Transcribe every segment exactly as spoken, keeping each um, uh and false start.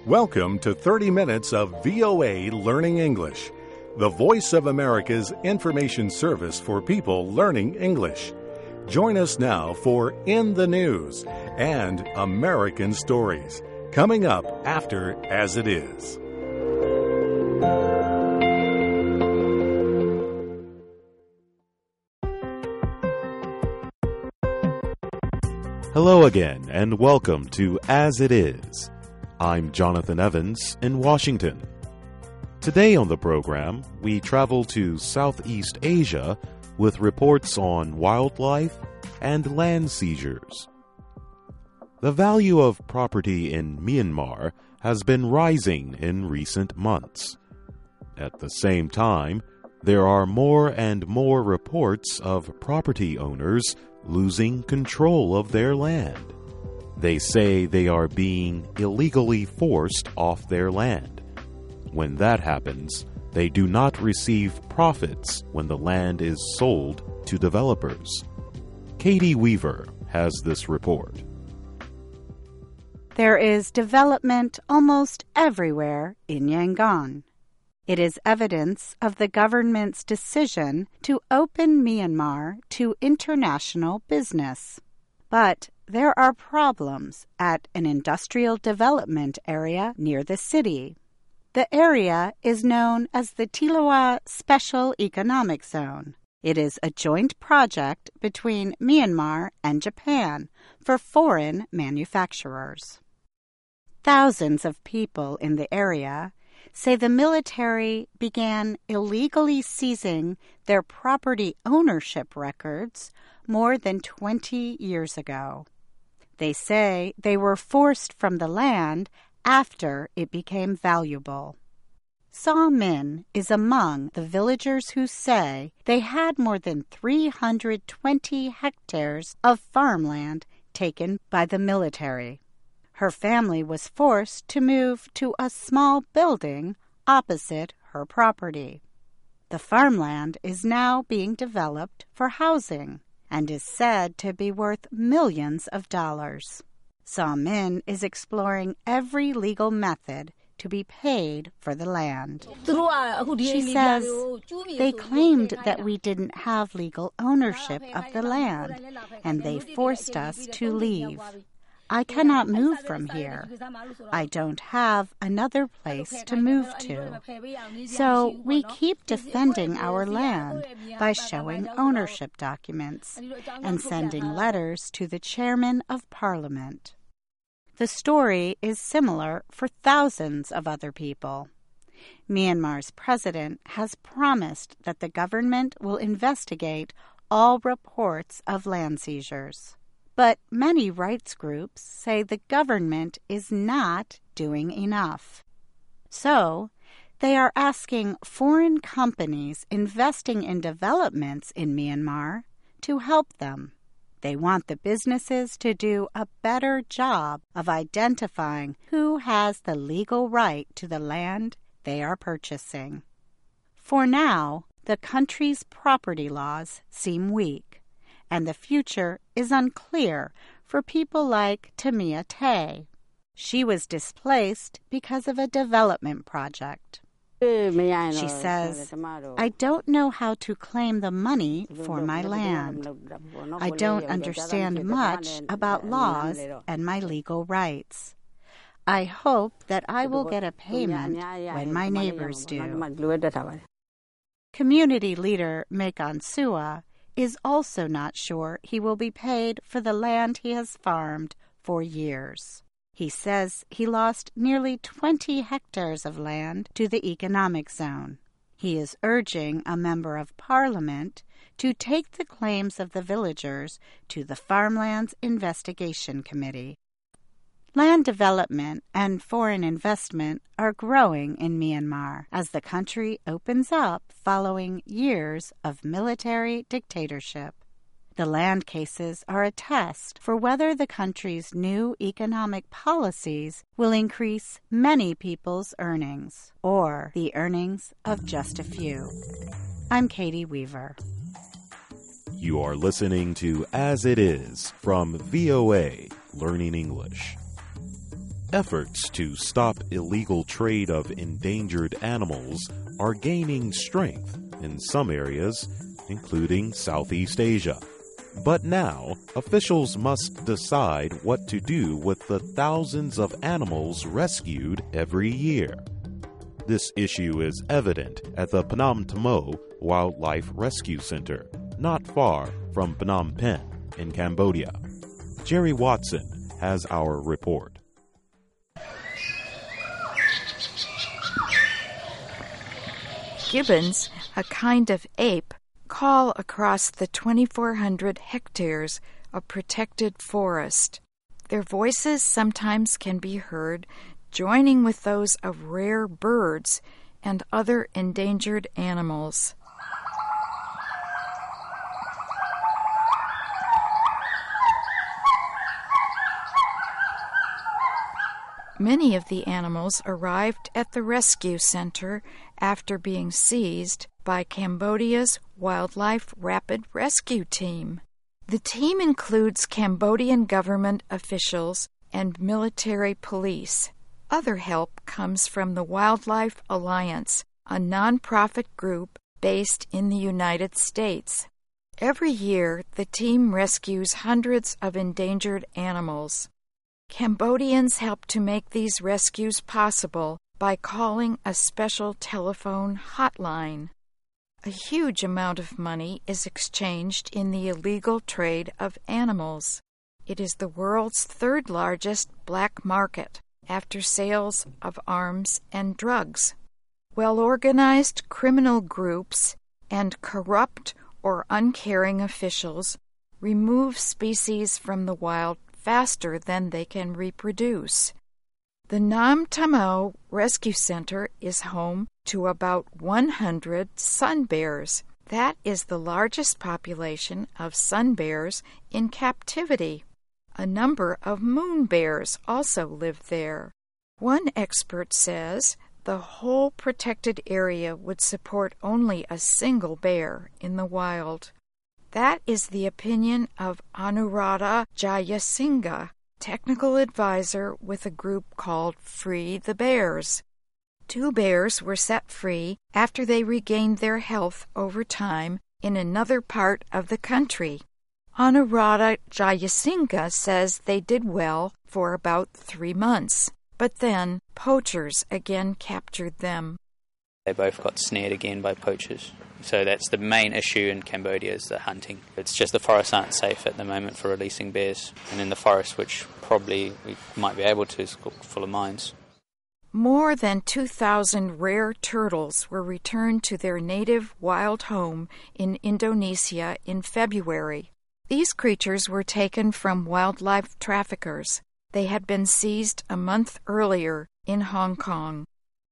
Welcome to thirty minutes of V O A Learning English, the voice of America's information service for people learning English. Join us now for In the News and American Stories, coming up after As It Is. Hello again, and welcome to As It Is. I'm Jonathan Evans in Washington. Today on the program, we travel to Southeast Asia with reports on wildlife and land seizures. The value of property in Myanmar has been rising in recent months. At the same time, there are more and more reports of property owners losing control of their land. They say they are being illegally forced off their land. When that happens, they do not receive profits when the land is sold to developers. Katie Weaver has this report. There is development almost everywhere in Yangon. It is evidence of the government's decision to open Myanmar to international business. But there are problems at an industrial development area near the city. The area is known as the Thilawa Special Economic Zone. It is a joint project between Myanmar and Japan for foreign manufacturers. Thousands of people in the area say the military began illegally seizing their property ownership records more than twenty years ago. They say they were forced from the land after it became valuable. Saw Min is among the villagers who say they had more than three hundred twenty hectares of farmland taken by the military. Her family was forced to move to a small building opposite her property. The farmland is now being developed for housing and is said to be worth millions of dollars. Saw Min is exploring every legal method to be paid for the land. She says, they claimed that we didn't have legal ownership of the land, and they forced us to leave. I cannot move from here. I don't have another place to move to. So we keep defending our land by showing ownership documents and sending letters to the chairman of parliament. The story is similar for thousands of other people. Myanmar's president has promised that the government will investigate all reports of land seizures. But many rights groups say the government is not doing enough. So, they are asking foreign companies investing in developments in Myanmar to help them. They want the businesses to do a better job of identifying who has the legal right to the land they are purchasing. For now, the country's property laws seem weak, and the future is unclear for people like Tamia Tay. She was displaced because of a development project. She says, I don't know how to claim the money for my land. I don't understand much about laws and my legal rights. I hope that I will get a payment when my neighbors do. Community leader Mekan Sua is also not sure he will be paid for the land he has farmed for years. He says he lost nearly twenty hectares of land to the economic zone. He is urging a member of parliament to take the claims of the villagers to the Farmlands Investigation Committee. Land development and foreign investment are growing in Myanmar as the country opens up following years of military dictatorship. The land cases are a test for whether the country's new economic policies will increase many people's earnings or the earnings of just a few. I'm Katie Weaver. You are listening to As It Is from V O A Learning English. efforts to stop illegal trade of endangered animals are gaining strength in some areas, including Southeast Asia. But now, officials must decide what to do with the thousands of animals rescued every year. This issue is evident at the Phnom Thamo Wildlife Rescue Center, not far from Phnom Penh in Cambodia. Jerry Watson has our report. Gibbons, a kind of ape, call across the twenty-four hundred hectares of protected forest. Their voices sometimes can be heard joining with those of rare birds and other endangered animals. Many of the animals arrived at the rescue center after being seized by Cambodia's Wildlife Rapid Rescue Team. The team includes Cambodian government officials and military police. Other help comes from the Wildlife Alliance, a nonprofit group based in the United States. Every year, the team rescues hundreds of endangered animals. Cambodians help to make these rescues possible by calling a special telephone hotline. A huge amount of money is exchanged in the illegal trade of animals. It is the world's third largest black market after sales of arms and drugs. Well-organized criminal groups and corrupt or uncaring officials remove species from the wild faster than they can reproduce. The Phnom Thamo Rescue Center is home to about one hundred sun bears. That is the largest population of sun bears in captivity. A number of moon bears also live there. One expert says the whole protected area would support only a single bear in the wild. That is the opinion of Anuradha Jayasinghe, technical advisor with a group called Free the Bears. Two bears were set free after they regained their health over time in another part of the country. Anuradha Jayasinghe says they did well for about three months, but then poachers again captured them. They both got snared again by poachers. So that's the main issue in Cambodia, is the hunting. It's just the forests aren't safe at the moment for releasing bears. And in the forest, which probably we might be able to, is full of mines. More than two thousand rare turtles were returned to their native wild home in Indonesia in February. These creatures were taken from wildlife traffickers. They had been seized a month earlier in Hong Kong.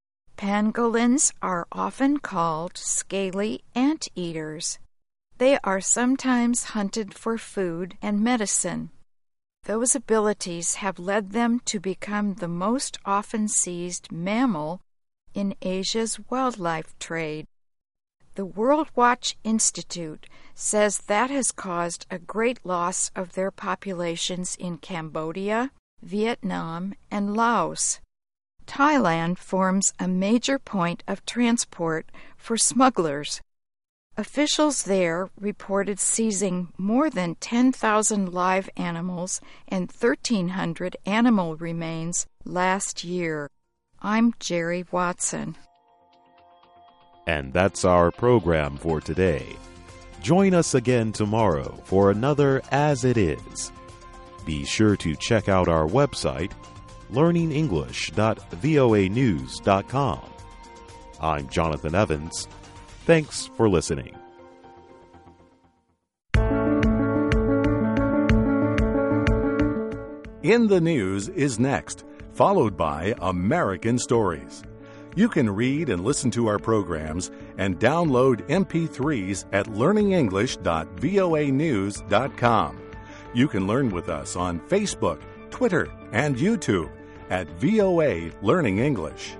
Pangolins are often called scaly anteaters. They are sometimes hunted for food and medicine. Those abilities have led them to become the most often seized mammal in Asia's wildlife trade. The World Watch Institute says that has caused a great loss of their populations in Cambodia, Vietnam, and Laos. Thailand forms a major point of transport for smugglers. Officials there reported seizing more than ten thousand live animals and thirteen hundred animal remains last year. I'm Jerry Watson. And that's our program for today. Join us again tomorrow for another As It Is. Be sure to check out our website, learning english dot voa news dot com. I'm Jonathan Evans. Thanks for listening. In the News is next, followed by American Stories. You can read and listen to our programs and download M P threes at learning english dot voa news dot com. You can learn with us on Facebook, Twitter, and YouTube at V O A Learning English.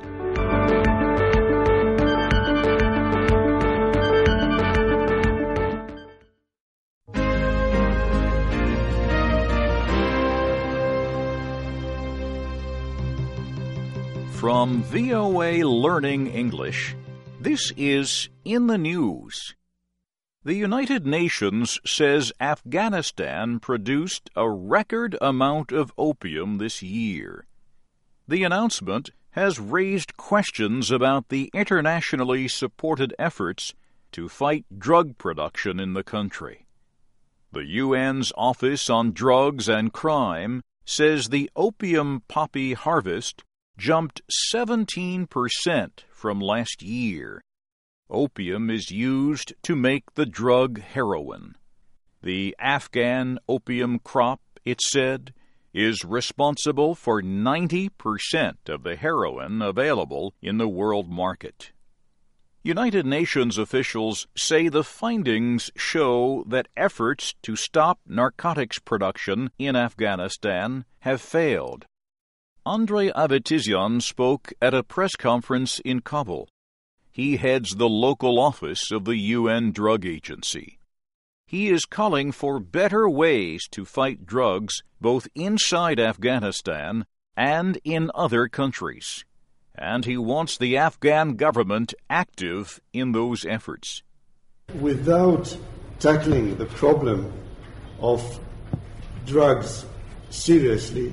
From V O A Learning English, this is In the News. The United Nations says Afghanistan produced a record amount of opium this year. The announcement has raised questions about the internationally supported efforts to fight drug production in the country. The U N's Office on Drugs and Crime says the opium poppy harvest jumped seventeen percent from last year. Opium is used to make the drug heroin. The Afghan opium crop, it said, is responsible for ninety percent of the heroin available in the world market. United Nations officials say the findings show that efforts to stop narcotics production in Afghanistan have failed. Andrei Avitizian spoke at a press conference in Kabul. He heads the local office of the U N Drug Agency. He is calling for better ways to fight drugs both inside Afghanistan and in other countries. And he wants the Afghan government active in those efforts. Without tackling the problem of drugs seriously,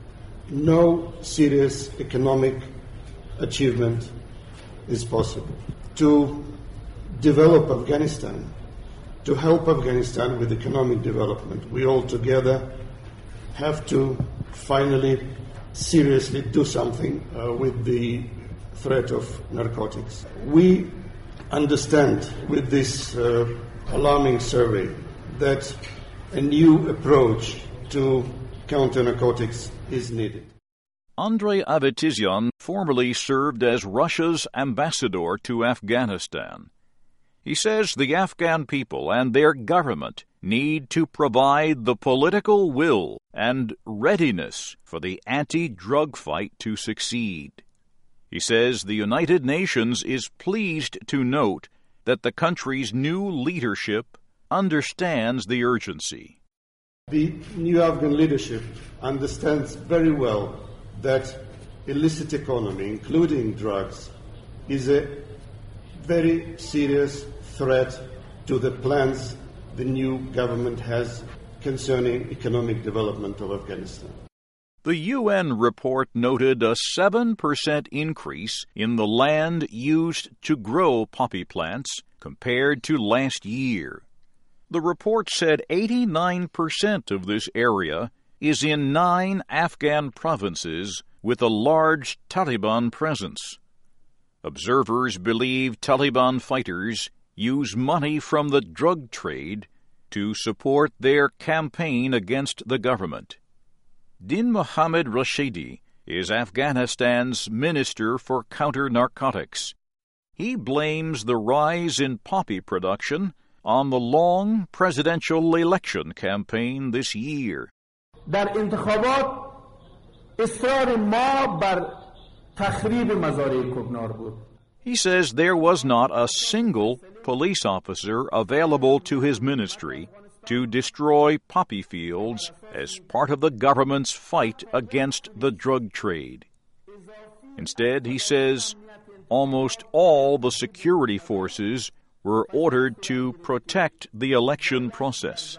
no serious economic achievement is possible. To develop Afghanistan, to help Afghanistan with economic development, we all together have to finally seriously do something uh, with the threat of narcotics. We understand with this uh, alarming survey that a new approach to counter narcotics is needed. Andrei Avitizian formerly served as Russia's ambassador to Afghanistan. He says the Afghan people and their government need to provide the political will and readiness for the anti-drug fight to succeed. He says the United Nations is pleased to note that the country's new leadership understands the urgency. The new Afghan leadership understands very well that illicit economy, including drugs, is a very serious threat to the plans the new government has concerning economic development of Afghanistan. The U N report noted a seven percent increase in the land used to grow poppy plants compared to last year. The report said eighty-nine percent of this area is in nine Afghan provinces with a large Taliban presence. Observers believe Taliban fighters use money from the drug trade to support their campaign against the government. Din Mohammed Rashidi is Afghanistan's Minister for Counter-Narcotics. He blames the rise in poppy production on the long presidential election campaign this year. در انتخابات اصرار ما بر تخریب مزارع کوکنار بود. He says there was not a single police officer available to his ministry to destroy poppy fields as part of the government's fight against the drug trade. Instead, he says, almost all the security forces were ordered to protect the election process.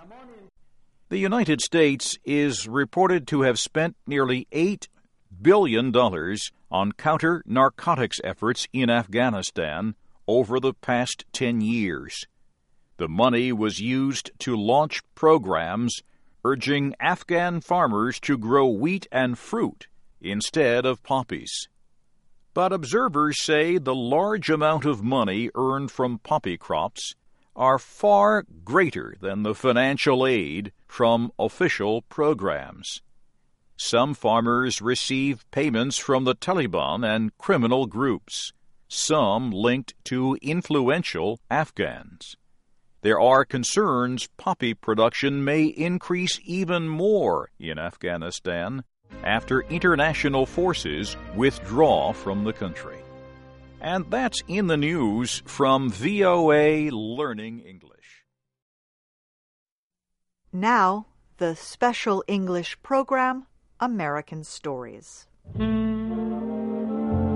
The United States is reported to have spent nearly eight billion dollars on counter-narcotics efforts in Afghanistan over the past ten years. The money was used to launch programs urging Afghan farmers to grow wheat and fruit instead of poppies. But observers say the large amount of money earned from poppy crops are far greater than the financial aid from official programs. Some farmers receive payments from the Taliban and criminal groups, some linked to influential Afghans. There are concerns poppy production may increase even more in Afghanistan after international forces withdraw from the country. And that's In the News from V O A Learning English. Now, the special English program, American Stories.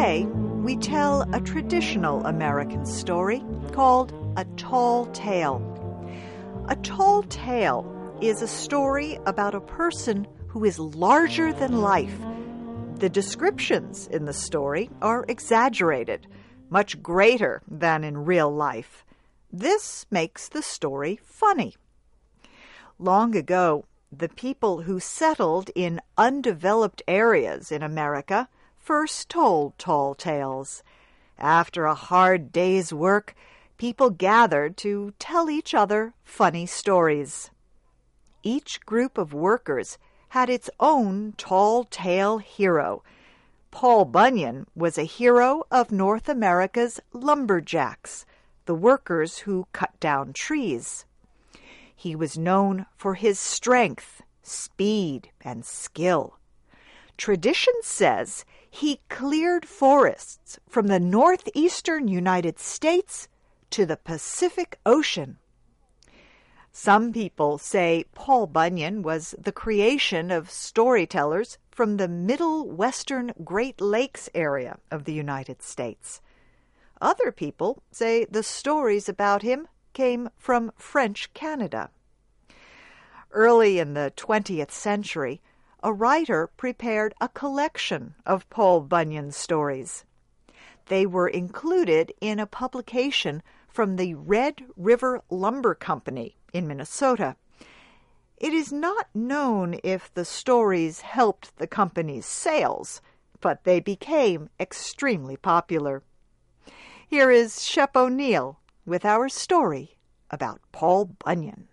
Today, we tell a traditional American story called A Tall Tale. A tall tale is a story about a person who is larger than life. The descriptions in the story are exaggerated, much greater than in real life. This makes the story funny. Long ago, the people who settled in undeveloped areas in America first told tall tales. After a hard day's work, people gathered to tell each other funny stories. Each group of workers had its own tall tale hero. Paul Bunyan was a hero of North America's lumberjacks, the workers who cut down trees. He was known for his strength, speed, and skill. Tradition says he cleared forests from the northeastern United States to the Pacific Ocean. Some people say Paul Bunyan was the creation of storytellers from the middle western Great Lakes area of the United States. Other people say the stories about him came from French Canada. Early in the twentieth century, a writer prepared a collection of Paul Bunyan stories. They were included in a publication from the Red River Lumber Company in Minnesota. It is not known if the stories helped the company's sales, but they became extremely popular. Here is Shep O'Neill with our story about Paul Bunyan.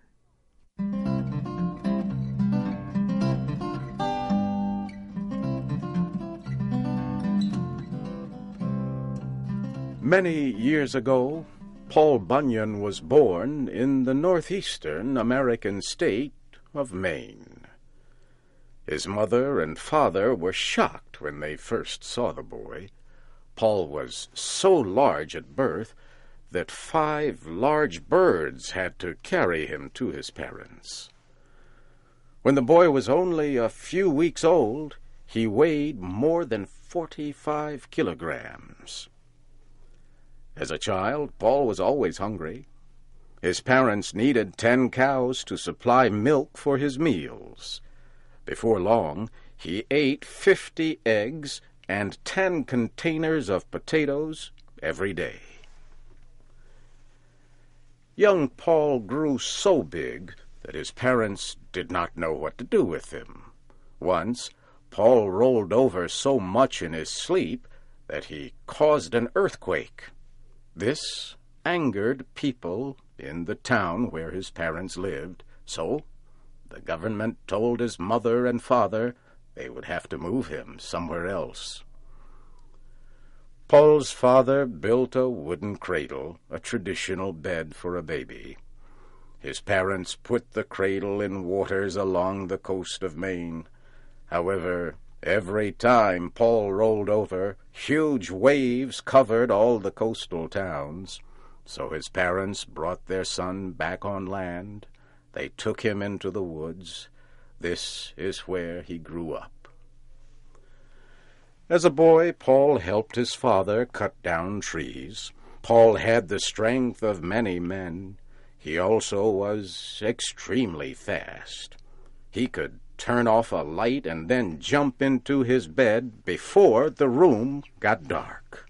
Many years ago, Paul Bunyan was born in the northeastern American state of Maine. His mother and father were shocked when they first saw the boy. Paul was so large at birth that five large birds had to carry him to his parents. When the boy was only a few weeks old, he weighed more than forty-five kilograms. As a child, Paul was always hungry. His parents needed ten cows to supply milk for his meals. Before long, he ate fifty eggs and ten containers of potatoes every day. Young Paul grew so big that his parents did not know what to do with him. Once, Paul rolled over so much in his sleep that he caused an earthquake. This angered people in the town where his parents lived, so the government told his mother and father they would have to move him somewhere else. Paul's father built a wooden cradle, a traditional bed for a baby. His parents put the cradle in waters along the coast of Maine. However, every time Paul rolled over, huge waves covered all the coastal towns. So his parents brought their son back on land. They took him into the woods. This is where he grew up. As a boy, Paul helped his father cut down trees. Paul had the strength of many men. He also was extremely fast. He could turn off a light and then jump into his bed before the room got dark.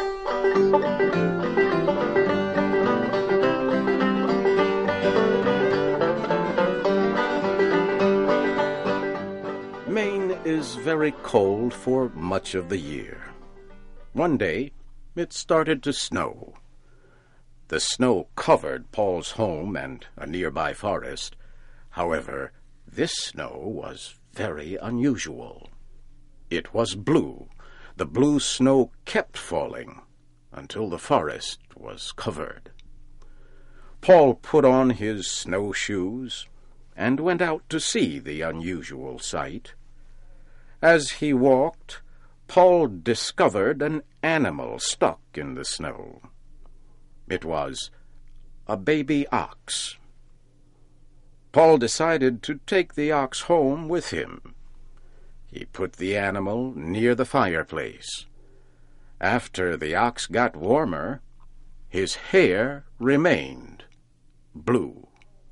Maine is very cold for much of the year. One day, it started to snow. The snow covered Paul's home and a nearby forest. However, this snow was very unusual. It was blue. The blue snow kept falling until the forest was covered. Paul put on his snowshoes and went out to see the unusual sight. As he walked, Paul discovered an animal stuck in the snow. It was a baby ox. Paul decided to take the ox home with him. He put the animal near the fireplace. After the ox got warmer, his hair remained blue.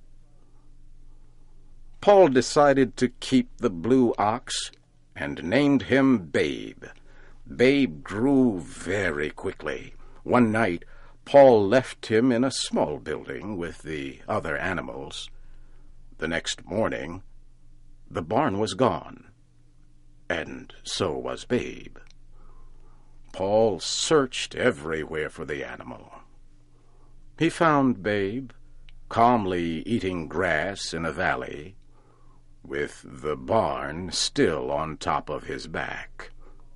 Paul decided to keep the blue ox and named him Babe. Babe grew very quickly. One night, Paul left him in a small building with the other animals. The next morning, the barn was gone, and so was Babe. Paul searched everywhere for the animal. He found Babe calmly eating grass in a valley, with the barn still on top of his back.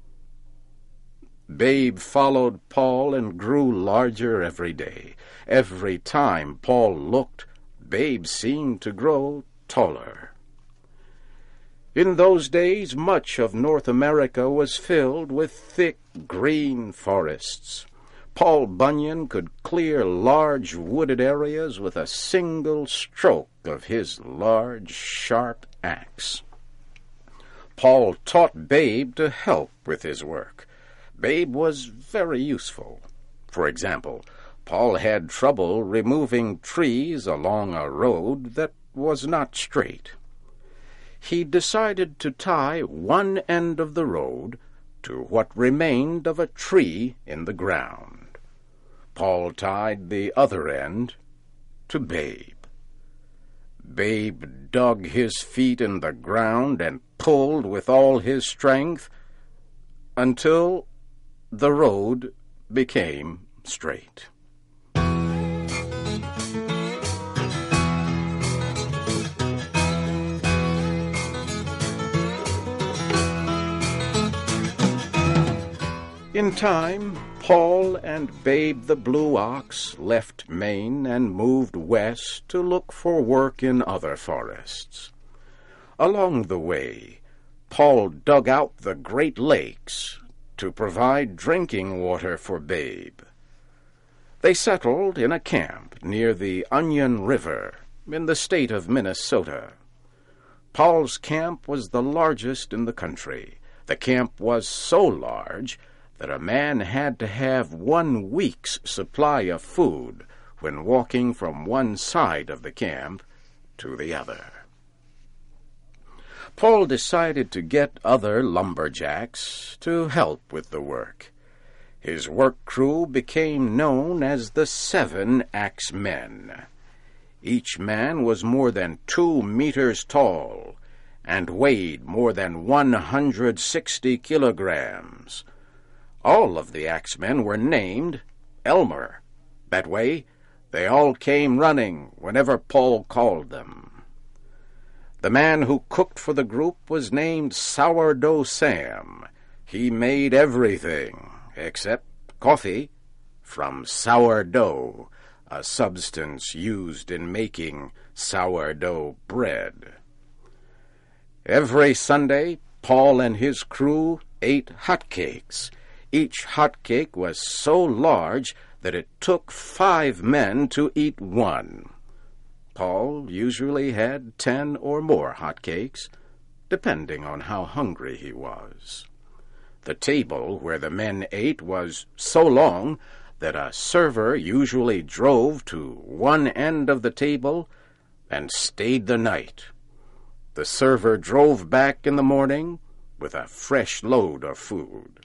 Babe followed Paul and grew larger every day. Every time Paul looked, Babe seemed to grow taller. In those days, much of North America was filled with thick green forests. Paul Bunyan could clear large wooded areas with a single stroke of his large, sharp axe. Paul taught Babe to help with his work. Babe was very useful. For example, Paul had trouble removing trees along a road that was not straight. He decided to tie one end of the road to what remained of a tree in the ground. Paul tied the other end to Babe. Babe dug his feet in the ground and pulled with all his strength until the road became straight. In time, Paul and Babe the Blue Ox left Maine and moved west to look for work in other forests. Along the way, Paul dug out the Great Lakes to provide drinking water for Babe. They settled in a camp near the Onion River in the state of Minnesota. Paul's camp was the largest in the country. The camp was so large that a man had to have one week's supply of food when walking from one side of the camp to the other. Paul decided to get other lumberjacks to help with the work. His work crew became known as the Seven Axe Men. Each man was more than two meters tall and weighed more than one hundred sixty kilograms. All of the axemen were named Elmer. That way, they all came running whenever Paul called them. The man who cooked for the group was named Sourdough Sam. He made everything, except coffee, from sourdough, a substance used in making sourdough bread. Every Sunday, Paul and his crew ate hotcakes. Each hotcake was so large that it took five men to eat one. Paul usually had ten or more hotcakes, depending on how hungry he was. The table where the men ate was so long that a server usually drove to one end of the table and stayed the night. The server drove back in the morning with a fresh load of food.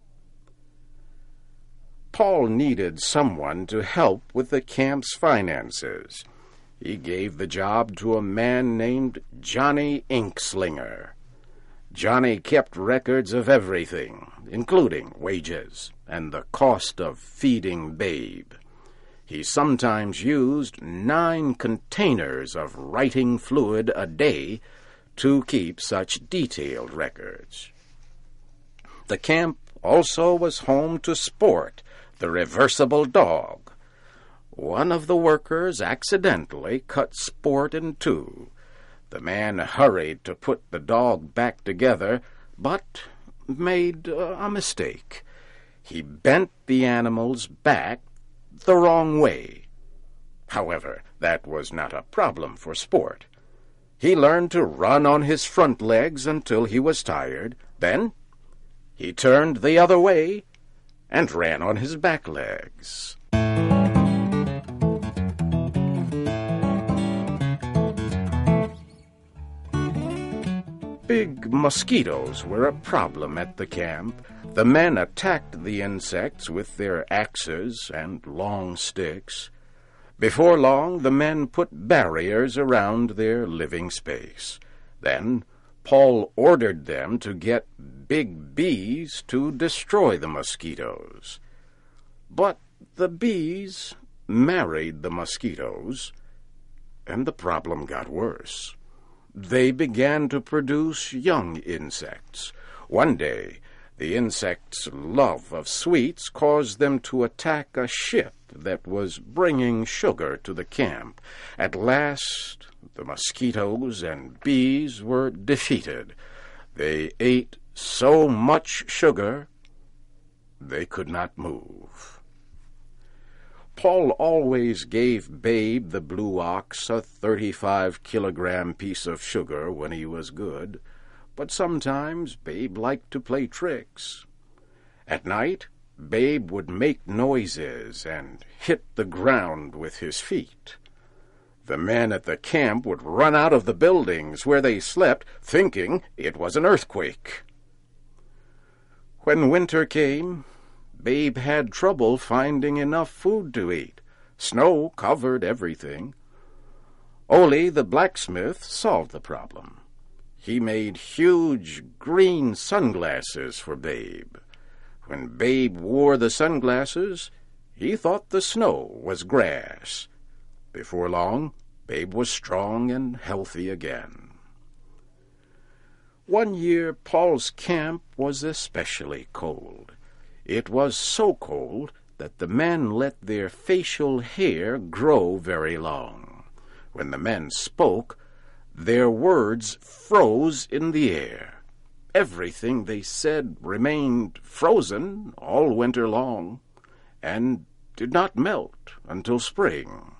Paul needed someone to help with the camp's finances. He gave the job to a man named Johnny Inkslinger. Johnny kept records of everything, including wages and the cost of feeding Babe. He sometimes used nine containers of writing fluid a day to keep such detailed records. The camp also was home to Sport, the reversible dog. One of the workers accidentally cut Sport in two. The man hurried to put the dog back together, but made uh, a mistake. He bent the animal's back the wrong way. However, that was not a problem for Sport. He learned to run on his front legs until he was tired. Then he turned the other way and ran on his back legs. Big mosquitoes were a problem at the camp. The men attacked the insects with their axes and long sticks. Before long, the men put barriers around their living space. Then Paul ordered them to get big bees to destroy the mosquitoes. But the bees married the mosquitoes, and the problem got worse. They began to produce young insects. One day, the insects' love of sweets caused them to attack a ship that was bringing sugar to the camp. At last, the mosquitoes and bees were defeated. They ate so much sugar, they could not move. Paul always gave Babe the blue ox a thirty-five kilogram piece of sugar when he was good, but sometimes Babe liked to play tricks. At night, Babe would make noises and hit the ground with his feet. The men at the camp would run out of the buildings where they slept, thinking it was an earthquake. When winter came, Babe had trouble finding enough food to eat. Snow covered everything. Ole, the blacksmith, solved the problem. He made huge green sunglasses for Babe. When Babe wore the sunglasses, he thought the snow was grass. Before long, Babe was strong and healthy again. One year, Paul's camp was especially cold. It was so cold that the men let their facial hair grow very long. When the men spoke, their words froze in the air. Everything they said remained frozen all winter long, and did not melt until spring.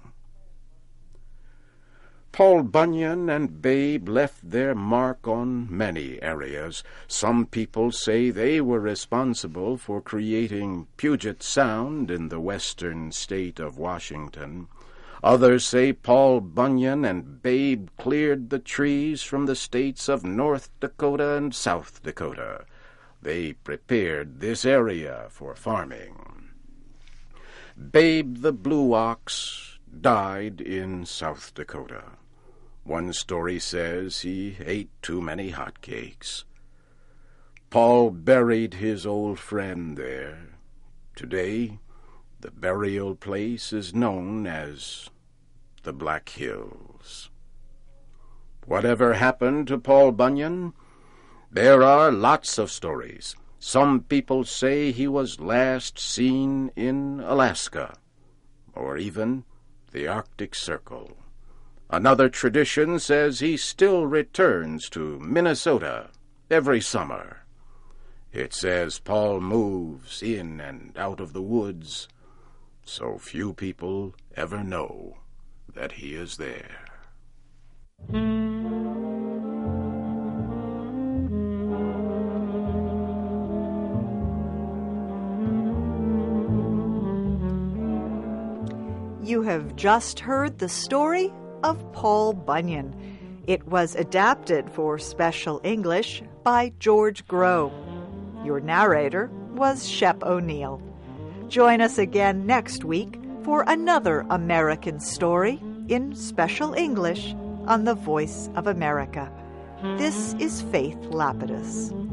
Paul Bunyan and Babe left their mark on many areas. Some people say they were responsible for creating Puget Sound in the western state of Washington. Others say Paul Bunyan and Babe cleared the trees from the states of North Dakota and South Dakota. They prepared this area for farming. Babe the blue ox died in South Dakota. One story says he ate too many hotcakes. Paul buried his old friend there. Today, the burial place is known as the Black Hills. Whatever happened to Paul Bunyan? There are lots of stories. Some people say he was last seen in Alaska, or even the Arctic Circle. Another tradition says he still returns to Minnesota every summer. It says Paul moves in and out of the woods, so few people ever know that he is there. You have just heard the story of Paul Bunyan. It was adapted for Special English by George Grow. Your narrator was Shep O'Neill. Join us again next week for another American story in Special English on the Voice of America. This is Faith Lapidus.